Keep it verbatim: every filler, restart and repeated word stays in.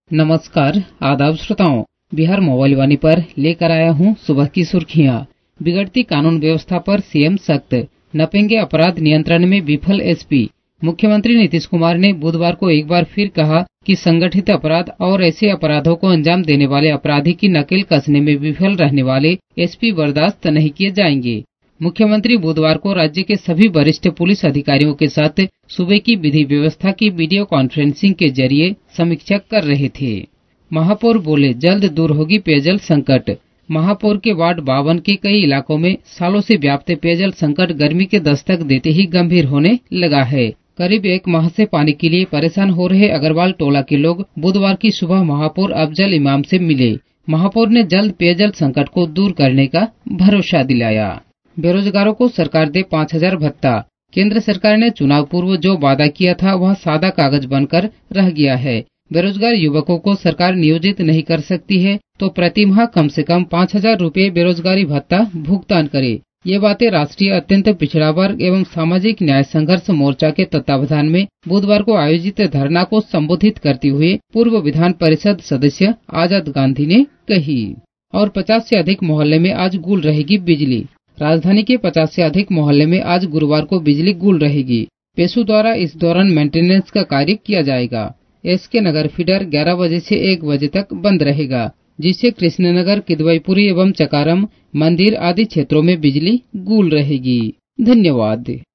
नमस्कार, आदाब श्रोताओं। बिहार मोबाइल वाणी पर लेकर आया हूं सुबह की सुर्खियां। बिगड़ती कानून व्यवस्था पर सीएम सख्त, नपेंगे अपराध नियंत्रण में विफल एसपी। मुख्यमंत्री नीतीश कुमार ने बुधवार को एक बार फिर कहा कि संगठित अपराध और ऐसे अपराधों को अंजाम देने वाले अपराधी की नकेल कसने में विफल रहने वाले एसपी बर्दाश्त नहीं किए जाएंगे। मुख्यमंत्री बुधवार को राज्य के सभी वरिष्ठ पुलिस अधिकारियों के साथ सूबे की विधि व्यवस्था की वीडियो कॉन्फ्रेंसिंग के जरिए समीक्षा कर रहे थे। महापौर बोले, जल्द दूर होगी पेयजल संकट। महापौर के वार्ड बावन के कई इलाकों में सालों से व्याप्त पेयजल संकट गर्मी के दस्तक देते ही गंभीर होने लगा है। करीब एक माह से पानी के लिए परेशान हो रहे अग्रवाल टोला के लोग बुधवार की सुबह महापौर अफजल इमाम से मिले। महापौर ने जल्द पेयजल संकट को दूर करने का भरोसा दिलाया। बेरोजगारों को सरकार दे पाँच हजार भत्ता। केंद्र सरकार ने चुनाव पूर्व जो वादा किया था वह सादा कागज बनकर रह गया है। बेरोजगार युवकों को सरकार नियोजित नहीं कर सकती है तो प्रति माह कम से कम पाँच हजार रूपए बेरोजगारी भत्ता भुगतान करे। ये बातें राष्ट्रीय अत्यंत पिछड़ा वर्ग एवं सामाजिक न्याय संघर्ष मोर्चा के तत्वावधान में बुधवार को आयोजित धरना को संबोधित करते हुए पूर्व विधान परिषद सदस्य आजाद गांधी ने कही। और पचास से अधिक मोहल्ले में आज गुल रहेगी बिजली। राजधानी के पचास से अधिक मोहल्ले में आज गुरुवार को बिजली गुल रहेगी। पेशु द्वारा इस दौरान मेंटेनेंस का कार्य किया जाएगा। एसके नगर फीडर ग्यारह बजे से एक बजे तक बंद रहेगा, जिससे कृष्णनगर, किदवईपुरी एवं चकारम मंदिर आदि क्षेत्रों में बिजली गुल रहेगी। धन्यवाद।